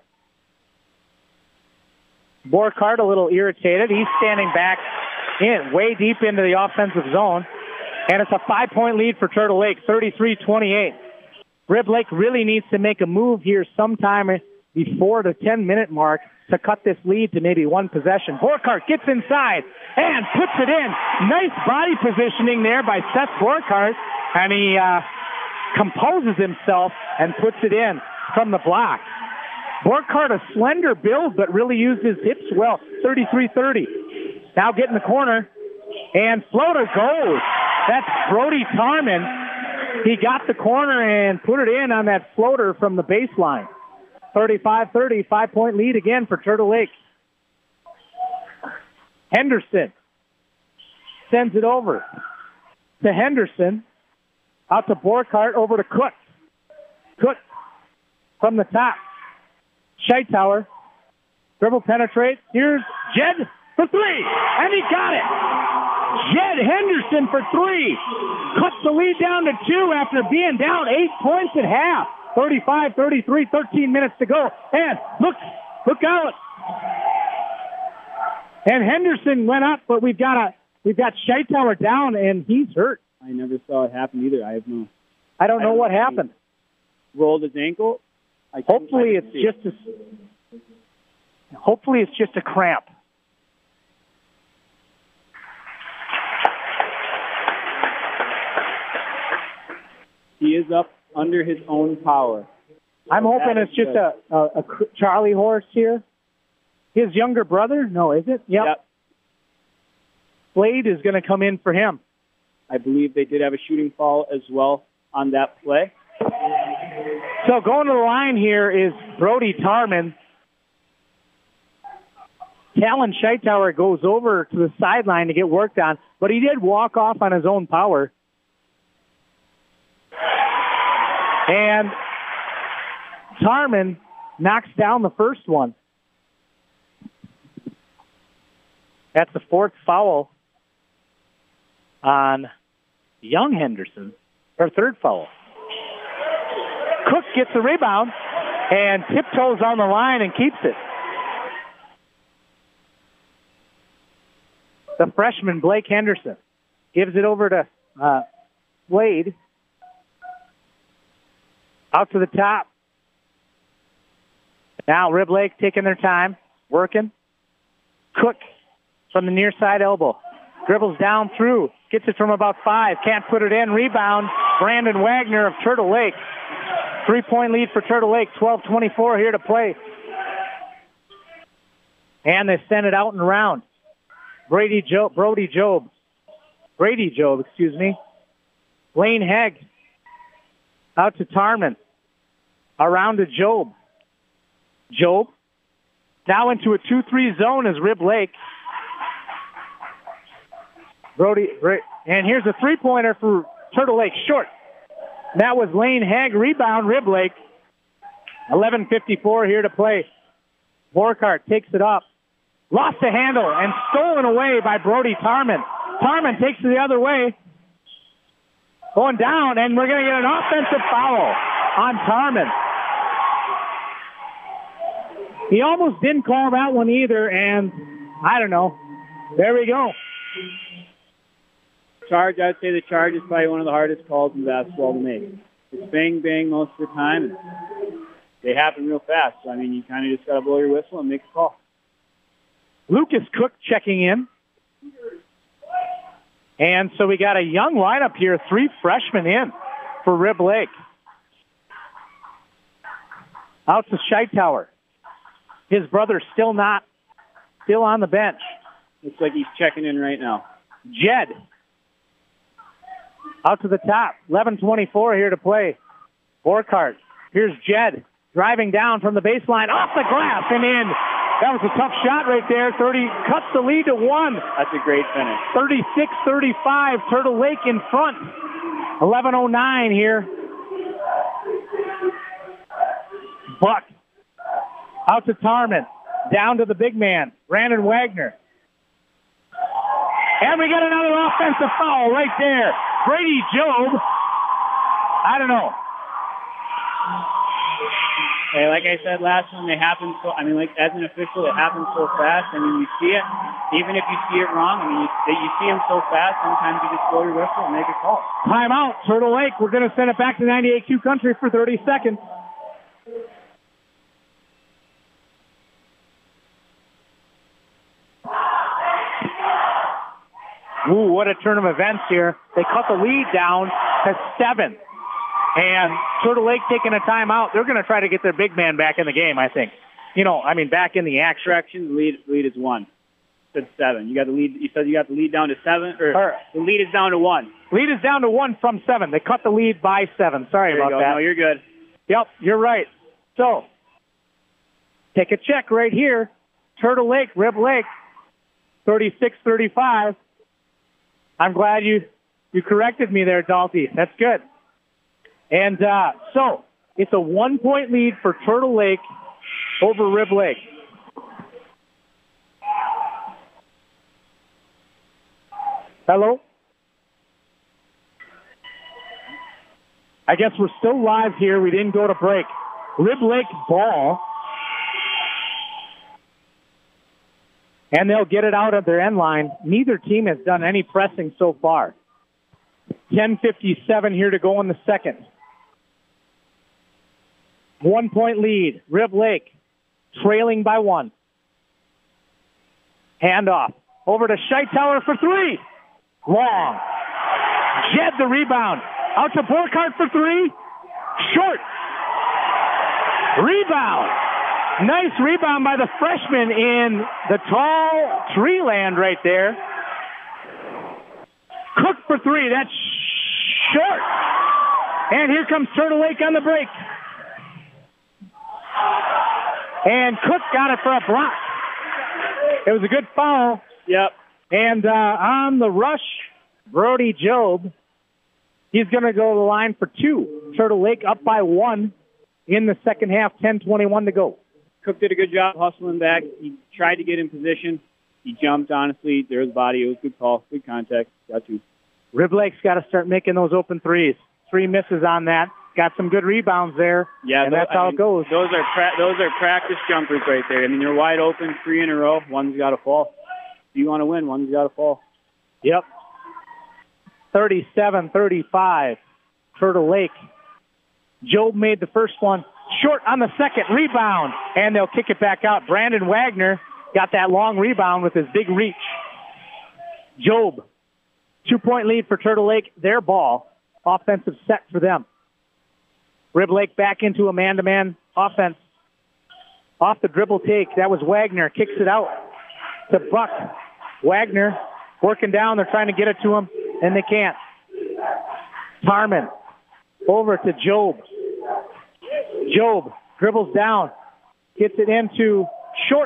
Borkart a little irritated. He's standing back in, way deep into the offensive zone. And it's a five-point lead for Turtle Lake, thirty-three twenty-eight. Rib Lake really needs to make a move here sometime before the ten-minute mark to cut this lead to maybe one possession. Borkart gets inside and puts it in. Nice body positioning there by Seth Borkart. And he uh, composes himself and puts it in from the block. Borkart, a slender build, but really used his hips well. thirty-three thirty. Now get in the corner, and floater goes. That's Brody Tarman. He got the corner and put it in on that floater from the baseline. thirty-five thirty, five-point lead again for Turtle Lake. Henderson sends it over to Henderson. Out to Borkart, over to Cook. Cook from the top. Scheitauer. Dribble penetrates. Here's Jed for three. And he got it. Jed Henderson for three. Cuts the lead down to two after being down eight points at half. thirty-five thirty-three, thirteen minutes to go. And look, look out. And Henderson went up, but we've got a we've got Scheitauer down, and he's hurt. I never saw it happen either. I have no. I don't know I don't what know. happened. Rolled his ankle. I Hopefully I it's see. just a. Hopefully it's just a cramp. He is up under his own power. I'm hoping That it's is just good. a, a, a Charlie horse here. His younger brother? No, is it? Yep. Yep. Slade is going to come in for him. I believe they did have a shooting foul as well on that play. So going to the line here is Brody Tarman. Talon Scheitauer goes over to the sideline to get worked on, but he did walk off on his own power. And Tarman knocks down the first one. That's the fourth foul on Young Henderson, or third foul. Cook gets the rebound and tiptoes on the line and keeps it. The freshman, Blake Henderson, gives it over to uh, Slade. Out to the top. Now Rib Lake taking their time, working. Cook from the near side elbow. Dribbles down through. Gets it from about five. Can't put it in. Rebound. Brandon Wagner of Turtle Lake. Three-point lead for Turtle Lake. twelve twenty-four here to play. And they send it out and around. Brady Job, Brody Job. Brady Job, excuse me. Lane Hegg. Out to Tarman. Around to Job. Job. Now into a two three zone is Rib Lake. Brody, and here's a three-pointer for Turtle Lake, short. That was Lane Hegg, rebound, Rib Lake. eleven fifty-four here to play. Borkart takes it up. Lost the handle and stolen away by Brody Tarman. Tarman takes it the other way. Going down, and we're going to get an offensive foul on Tarman. He almost didn't call that one either, and I don't know. There we go. Charge, I'd say the charge is probably one of the hardest calls in basketball to make. It's bang, bang most of the time, and they happen real fast. So, I mean, you kind of just got to blow your whistle and make a call. Lucas Cook checking in. And so we got a young lineup here, three freshmen in for Rib Lake. Out to Scheitauer. His brother's still not, still on the bench. Looks like he's checking in right now. Jed. Out to the top. eleven twenty-four here to play. Borkart. Here's Jed driving down from the baseline off the glass and in. That was a tough shot right there. thirty cuts the lead to one. That's a great finish. thirty-six thirty-five. Turtle Lake in front. eleven oh nine here. Buck Out to Tarman. Down to the big man, Brandon Wagner. And we got another offensive foul right there. Brady Job. I don't know. Hey, like I said last time, they happen so, I mean, like, as an official, it happens so fast. I mean, you see it, even if you see it wrong, I mean, you, you see them so fast, sometimes you just blow your whistle and make a call. Timeout, Turtle Lake. We're going to send it back to ninety-eight Q Country for thirty seconds. Ooh, what a turn of events here. They cut the lead down to seven. And Turtle Lake taking a timeout. They're going to try to get their big man back in the game, I think. You know, I mean, back in the action. Correction, lead, lead is one. It's seven. You got the lead. You said you got the lead down to seven, or, or the lead is down to one. Lead is down to one from seven. They cut the lead by seven. Sorry about go. that. No, you're good. Yep, you're right. So, take a check right here. Turtle Lake, Rib Lake, thirty-six thirty-five. I'm glad you, you corrected me there, Dalty. That's good. And uh, so, it's a one-point lead for Turtle Lake over Rib Lake. Hello? I guess we're still live here. We didn't go to break. Rib Lake ball. And they'll get it out of their end line. Neither team has done any pressing so far. ten fifty-seven here to go in the second. One point lead. Rib Lake trailing by one. Handoff. Over to Scheitauer for three. Long. Jed the rebound. Out to Burkhart for three. Short. Rebound. Nice rebound by the freshman in the tall tree land right there. Cook for three. That's short. And here comes Turtle Lake on the break. And Cook got it for a block. It was a good foul. Yep. And uh, on the rush, Brody Job, he's going to go to the line for two. Turtle Lake up by one in the second half, ten twenty-one to go. Cook did a good job hustling back. He tried to get in position. He jumped, honestly. There was body. It was good call. Good contact. Got you. Rib Lake's got to start making those open threes. Three misses on that. Got some good rebounds there. Yeah, and those, that's how I mean, it goes. Those are pra- those are practice jumpers right there. I mean, they're wide open, three in a row. One's got to fall. If you want to win, one's got to fall. Yep. thirty-seven thirty-five, Turtle Lake. Job made the first one. Short on the second. Rebound. And they'll kick it back out. Brandon Wagner got that long rebound with his big reach. Job. Two-point lead for Turtle Lake. Their ball. Offensive set for them. Rib Lake back into a man-to-man offense. Off the dribble take. That was Wagner. Kicks it out to Buck. Wagner working down. They're trying to get it to him, and they can't. Tarman over to Job. Job dribbles down. Gets it into Short.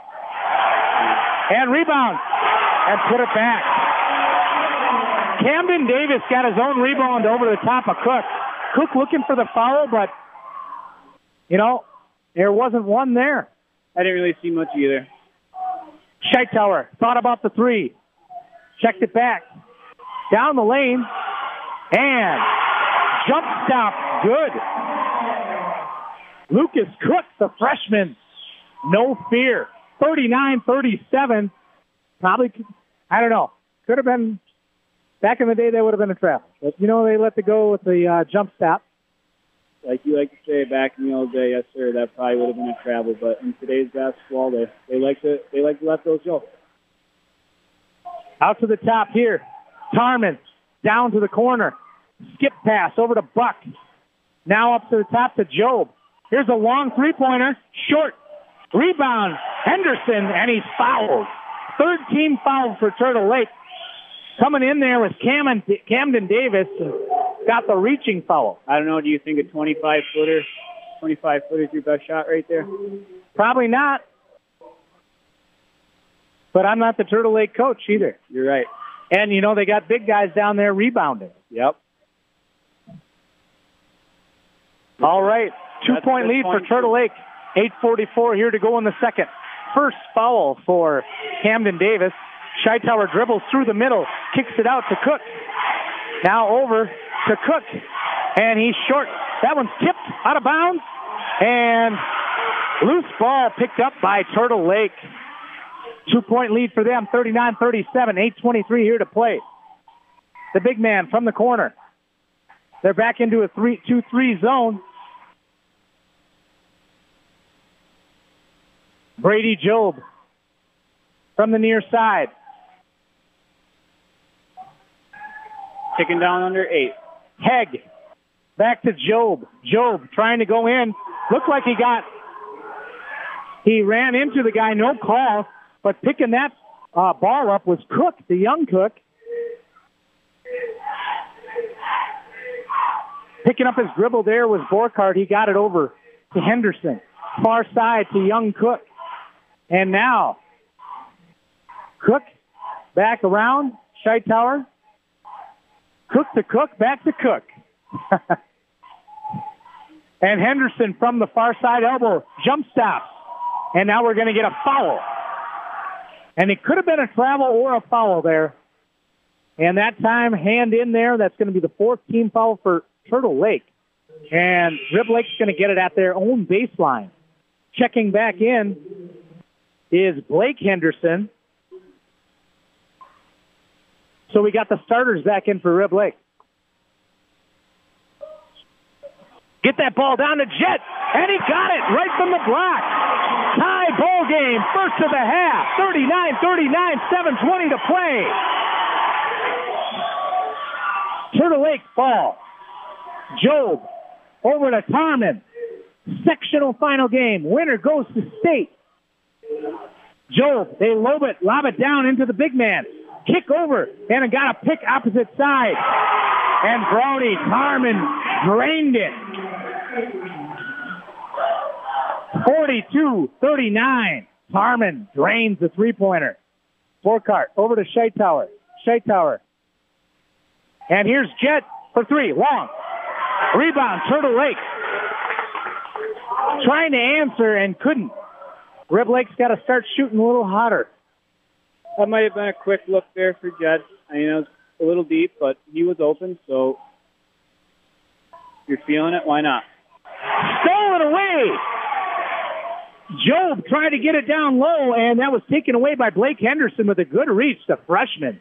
And rebound. And put it back. Camden Davis got his own rebound over the top of Cook. Cook looking for the foul, but, you know, there wasn't one there. I didn't really see much either. Scheitauer thought about the three. Checked it back. Down the lane. And jump stop. Good. Lucas Cook, the freshman. No fear. thirty-nine thirty-seven. Probably, I don't know. Could have been, back in the day, they would have been a travel. But, you know, they let the go with the uh, jump stop. Like you like to say, back in the old day, yes, sir, that probably would have been a travel. But in today's basketball, they, they like to they like to let those go. Out to the top here. Tarman down to the corner. Skip pass over to Buck. Now up to the top to Job. Here's a long three-pointer. Short. Rebound. Henderson, and he's fouled. Third team foul for Turtle Lake. Coming in there was Camden, Camden Davis. Got the reaching foul. I don't know. Do you think a twenty-five footer, twenty-five footer is your best shot right there? Probably not. But I'm not the Turtle Lake coach either. You're right. And, you know, they got big guys down there rebounding. Yep. All right. Two-point lead for Turtle Lake eight forty-four here to go in the second. First foul for Camden Davis. Scheitauer dribbles through the middle, kicks it out to Cook. Now over to Cook, and he's short. That one's tipped out of bounds, and loose ball picked up by Turtle Lake. Two-point lead for them, thirty-nine thirty-seven, eight twenty-three here to play. The big man from the corner. They're back into a three two three zone. Brady Job from the near side. Ticking down under eight. Hegg back to Job. Job trying to go in. Looked like he got, he ran into the guy, no call, but picking that uh, ball up was Cook, the young Cook. Picking up his dribble there was Borkhardt. He got it over to Henderson. Far side to young Cook. And now, Cook back around. Scheitauer. Cook to Cook, back to Cook. And Henderson from the far side elbow. Jump stops. And now we're going to get a foul. And it could have been a travel or a foul there. And that time, hand in there. That's going to be the fourth team foul for Turtle Lake. And Rib Lake's going to get it at their own baseline. Checking back in is Blake Henderson. So we got the starters back in for Rib Lake. Get that ball down to Jet, and he got it right from the block. Tie ball game, first of the half, thirty-nine thirty-nine, seven twenty to play. Turtle Lake ball. Job over to Tarman. Sectional final game. Winner goes to state. Job, they lob it, lob it down into the big man. Kick over, and it got a pick opposite side. And Brody Tarman drained it. forty-two thirty-nine. Tarman drains the three-pointer. Borkhardt over to Scheitauer. Scheitauer. And here's Jet for three. Long. Rebound, Turtle Lake. Trying to answer and couldn't. Rib Lake's got to start shooting a little hotter. That might have been a quick look there for Jet. I mean, it was a little deep, but he was open, so if you're feeling it, why not? Stolen away! Job tried to get it down low, and that was taken away by Blake Henderson with a good reach, the freshman.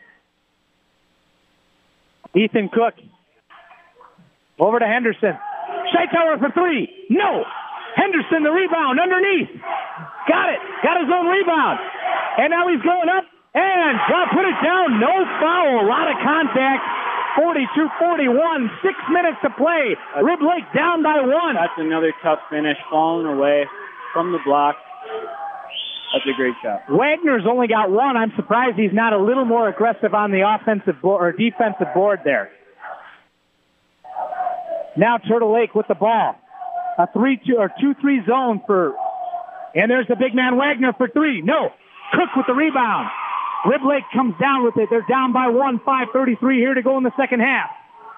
Ethan Cook. Over to Henderson. Scheitauer for three. No! Henderson, the rebound, underneath. Got it. Got his own rebound. And now he's going up. And well, put it down. No foul. A lot of contact. forty-two forty-one. Six minutes to play. Rib Lake down by one. That's another tough finish. Falling away from the block. That's a great shot. Wagner's only got one. I'm surprised he's not a little more aggressive on the offensive board or defensive board there. Now Turtle Lake with the ball. A three-two or two-three zone for, and there's the big man Wagner for three. No. Cook with the rebound. Rib Lake comes down with it. They're down by one. five thirty-three here to go in the second half.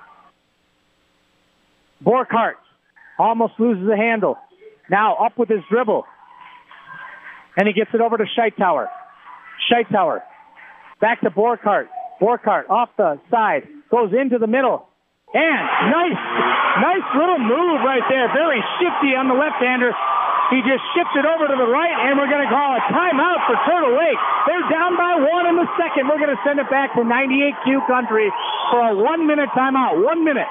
Borkhardt almost loses the handle. Now up with his dribble. And he gets it over to Scheitauer. Scheitauer. Back to Borkhardt. Borkhardt off the side. Goes into the middle. And nice, nice little move right there. Very shifty on the left-hander. He just shifted over to the right, and we're going to call a timeout for Turtle Lake. They're down by one in the second. We're going to send it back to ninety-eight Q Country for a one-minute timeout. One minute.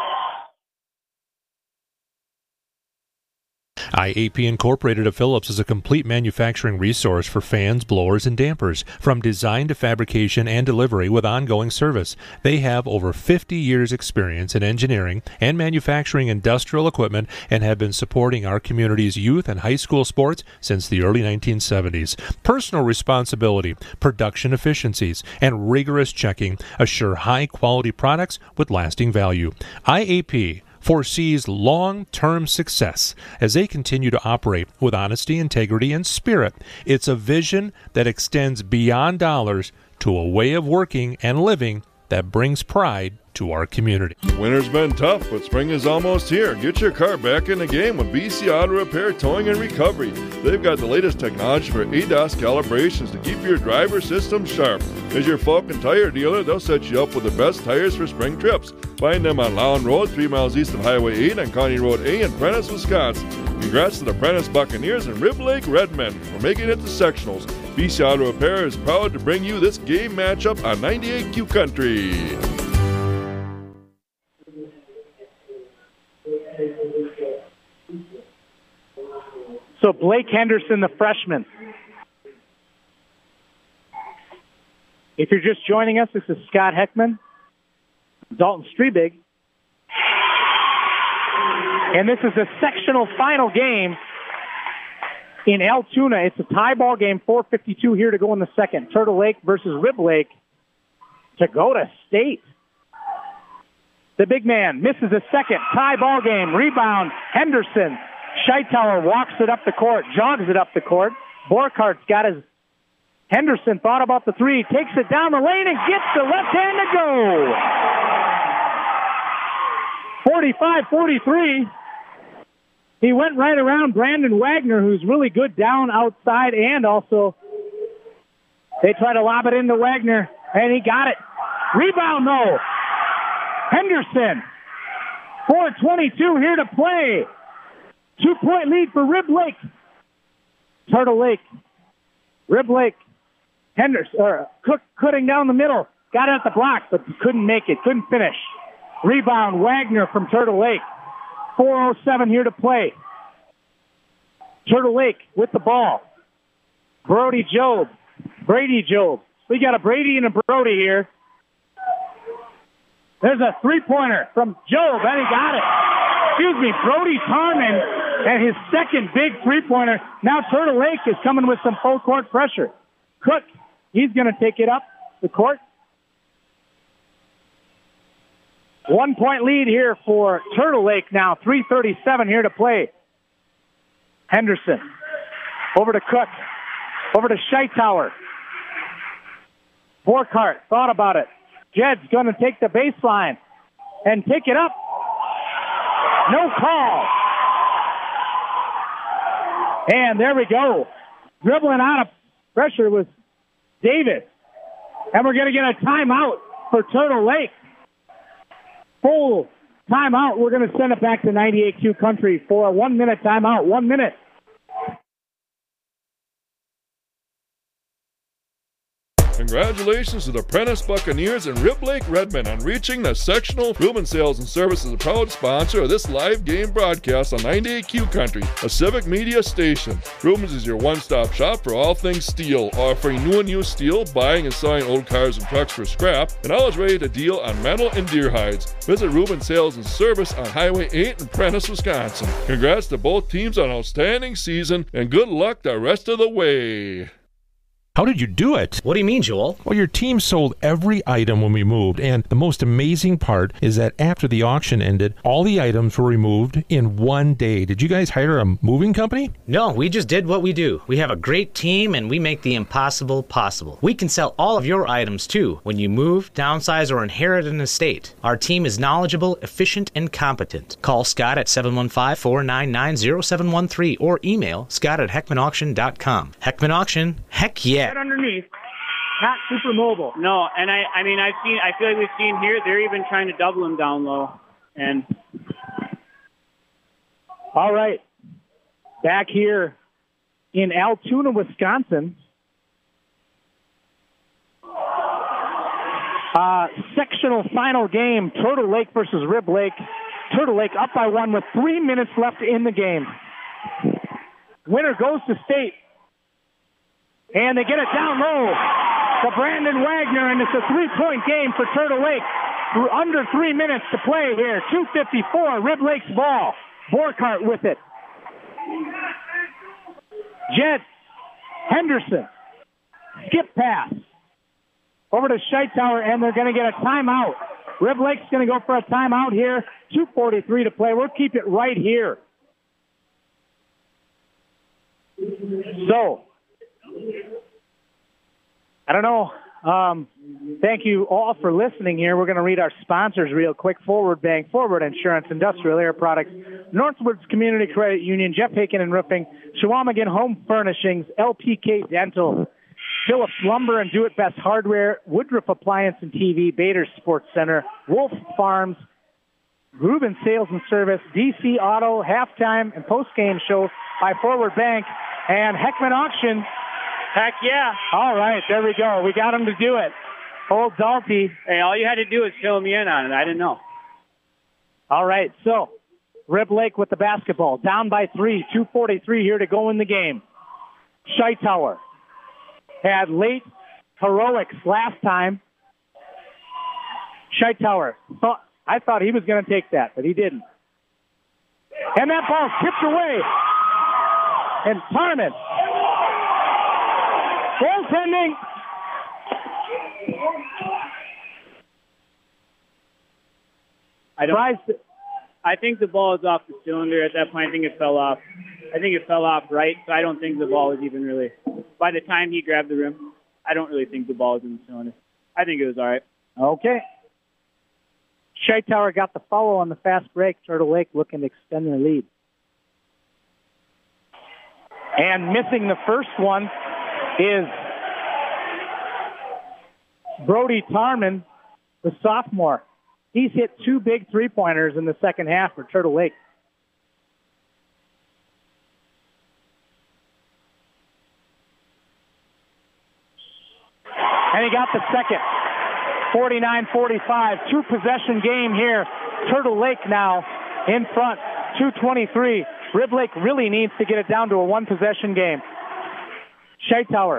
I A P Incorporated of Phillips is a complete manufacturing resource for fans, blowers, and dampers, from design to fabrication and delivery with ongoing service. They have over fifty years experience in engineering and manufacturing industrial equipment and have been supporting our community's youth and high school sports since the early nineteen seventies. Personal responsibility, production efficiencies, and rigorous checking assure high-quality products with lasting value. I A P foresees long-term success as they continue to operate with honesty, integrity, and spirit. It's a vision that extends beyond dollars to a way of working and living that brings pride to our community. Winter's been tough, but spring is almost here. Get your car back in the game with B C Auto Repair Towing and Recovery. They've got the latest technology for A D A S calibrations to keep your driver system sharp. As your Falcon Tire dealer, they'll set you up with the best tires for spring trips. Find them on Lown Road, three miles east of Highway eight on County Road A in Prentice, Wisconsin. Congrats to the Prentice Buccaneers and Rib Lake Redmen for making it to sectionals. B C Auto Repair is proud to bring you this game matchup on ninety-eight Q Country. So Blake Henderson, the freshman. If you're just joining us, this is Scott Heckman, Dalton Strebig. And this is a sectional final game in Altoona. It's a tie ball game, four fifty-two here to go in the second. Turtle Lake versus Rib Lake to go to state. The big man misses a second. Tie ball game. Rebound, Henderson. Scheitauer walks it up the court, jogs it up the court. Borkhart's got his... Henderson thought about the three, takes it down the lane and gets the left hand to go. forty-five forty-three. He went right around Brandon Wagner, who's really good down outside, and also they try to lob it into Wagner, and he got it. Rebound, though. Henderson. four twenty-two here to play. Two-point lead for Rib Lake. Turtle Lake. Rib Lake. Henderson, or Cook cutting down the middle. Got it at the block, but couldn't make it. Couldn't finish. Rebound, Wagner from Turtle Lake. four oh seven here to play. Turtle Lake with the ball. Brody Job. Brady Job. We got a Brady and a Brody here. There's a three-pointer from Job, and he got it. Excuse me, Brody Tarman, and his second big three-pointer. Now Turtle Lake is coming with some full-court pressure. Cook, he's going to take it up the court. One-point lead here for Turtle Lake now. three thirty-seven here to play. Henderson. Over to Cook. Over to Scheitauer. Borkhardt thought about it. Jed's going to take the baseline and take it up. No call. And there we go. Dribbling out of pressure was Davis. And we're going to get a timeout for Turtle Lake. Full timeout. We're going to send it back to ninety-eight Q Country for a one-minute timeout. One minute. Congratulations to the Prentice Buccaneers and Rib Lake Redmen on reaching the sectional. Ruben Sales and Service is a proud sponsor of this live game broadcast on ninety-eight Q Country, a Civic Media station. Ruben's is your one-stop shop for all things steel, offering new and used steel, buying and selling old cars and trucks for scrap, and always ready to deal on metal and deer hides. Visit Ruben Sales and Service on Highway eight in Prentice, Wisconsin. Congrats to both teams on an outstanding season, and good luck the rest of the way. How did you do it? What do you mean, Joel? Well, your team sold every item when we moved, and the most amazing part is that after the auction ended, all the items were removed in one day. Did you guys hire a moving company? No, we just did what we do. We have a great team, and we make the impossible possible. We can sell all of your items, too, when you move, downsize, or inherit an estate. Our team is knowledgeable, efficient, and competent. Call Scott at seven one five, four nine nine, zero seven one three or email scott at heckman auction dot com. Heckman Auction, heck yeah. Right underneath, not super mobile. No, and I, I mean, I've seen, I feel like we've seen here, they're even trying to double him down low. And all right, back here in Altoona, Wisconsin, uh, sectional final game, Turtle Lake versus Rib Lake. Turtle Lake up by one with three minutes left in the game. Winner goes to state. And they get it down low to Brandon Wagner, and it's a three-point game for Turtle Lake. Under three minutes to play here. two fifty-four, Rib Lake's ball. Borkhardt with it. Jed Henderson. Skip pass. Over to Scheitauer, and they're going to get a timeout. Rib Lake's going to go for a timeout here. two forty-three to play. We'll keep it right here. So, I don't know Um, thank you all for listening here. We're going to read our sponsors real quick. Forward Bank, Forward Insurance, Industrial Air Products, Northwoods Community Credit Union, Jeff Haken and Roofing, Shawamigan Home Furnishings, L P K Dental, Phillips Lumber and Do It Best Hardware, Woodruff Appliance and T V, Bader Sports Center, Wolf Farms, Rubin Sales and Service, D C Auto, halftime and post-game show by Forward Bank, and Heckman Auction. Heck yeah. All right, there we go. We got him to do it. Old Dalty. Hey, all you had to do was fill me in on it. I didn't know. All right, so Rib Lake with the basketball. Down by three, two forty-three here to go in the game. Scheitauer had late heroics last time. Scheitauer thought, I thought he was going to take that, but he didn't. And that ball tipped away. And Tarman. Goaltending. I don't. I think the ball is off the cylinder at that point. I think it fell off. I think it fell off right, so I don't think the ball was even really. By the time he grabbed the rim, I don't really think the ball was in the cylinder. I think it was all right. Okay. Scheitauer got the follow on the fast break. Turtle Lake looking to extend their lead. And missing the first one is Brody Tarman, the sophomore. He's hit two big three-pointers in the second half for Turtle Lake. And he got the second. forty-nine forty-five, two-possession game here. Turtle Lake now in front, two twenty-three. Rib Lake really needs to get it down to a one-possession game. Scheitauer